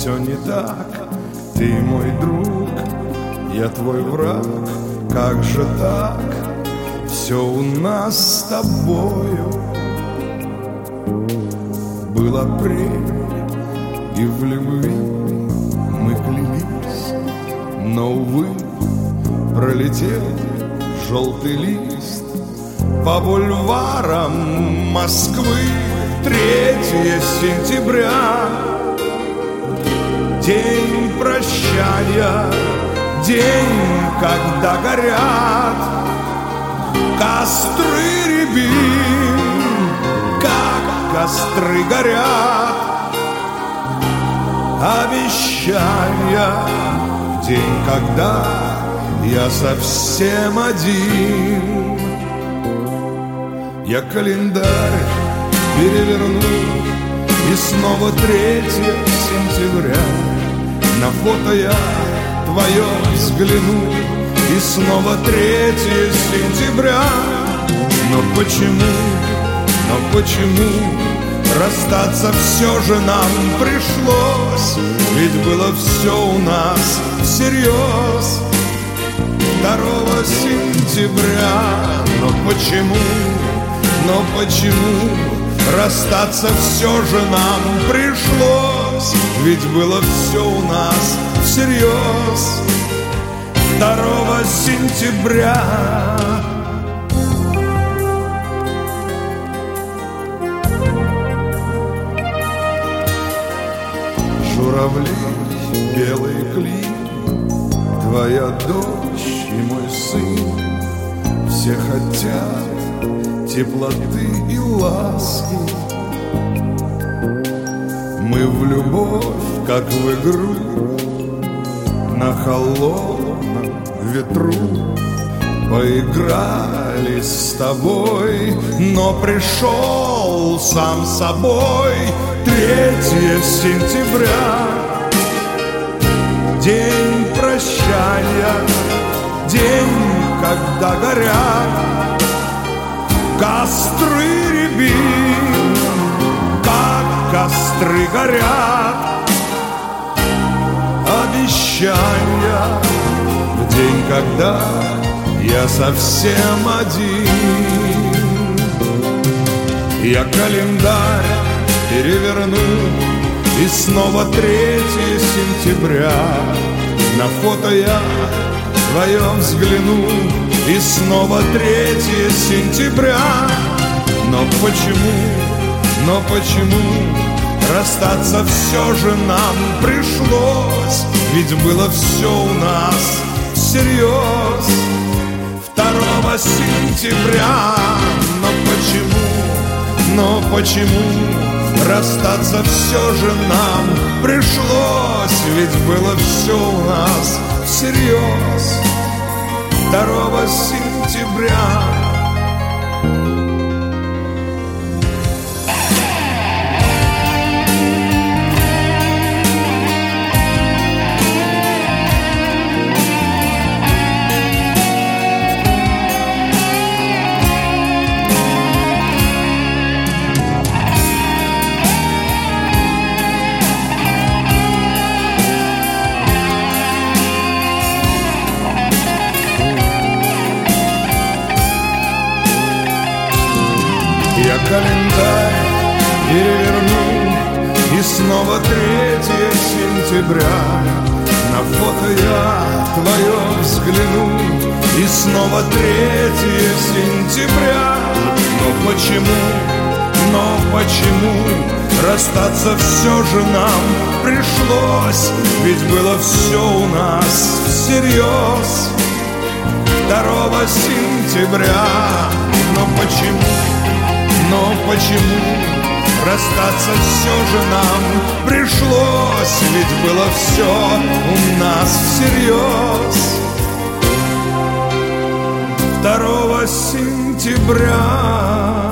все не так. Ты мой друг, я твой враг. Как же так? Все у нас с тобою. Был апрель, и в любви мы клялись, но, увы, пролетел желтый лист. По бульварам Москвы 3 сентября, день прощания, день, когда горят костры рябин, как костры горят, обещания, день, когда я совсем один. Я календарь переверну, и снова 3 сентября. На фото я твое взгляну, и снова 3 сентября. Но почему расстаться все же нам пришлось? Ведь было все у нас всерьез 2 сентября. Но почему расстаться все же нам пришлось? Ведь было все у нас всерьез 2 сентября. Журавли, белый клин, твоя дочь и мой сын, все хотят теплоты и ласки. Мы в любовь, как в игру, на холодном ветру поиграли с тобой, но пришел сам собой 3 сентября, день прощания, день, когда горят костры рябин, как костры горят, обещания, в день, когда я совсем один. Я календарь переверну, и снова 3 сентября. На фото я твое взгляну, и снова 3 сентября. Но почему расстаться все же нам пришлось? Ведь было все у нас всерьез 2 сентября. Но почему расстаться все же нам пришлось? Ведь было все у нас всерьез 2 сентября. Я календарь переверну, и снова 3 сентября. На фото я твое взгляну, и снова 3 сентября. Но почему расстаться все же нам пришлось? Ведь было все у нас всерьез 2 сентября. Но почему расстаться все же нам пришлось? Ведь было все у нас всерьез 2 сентября.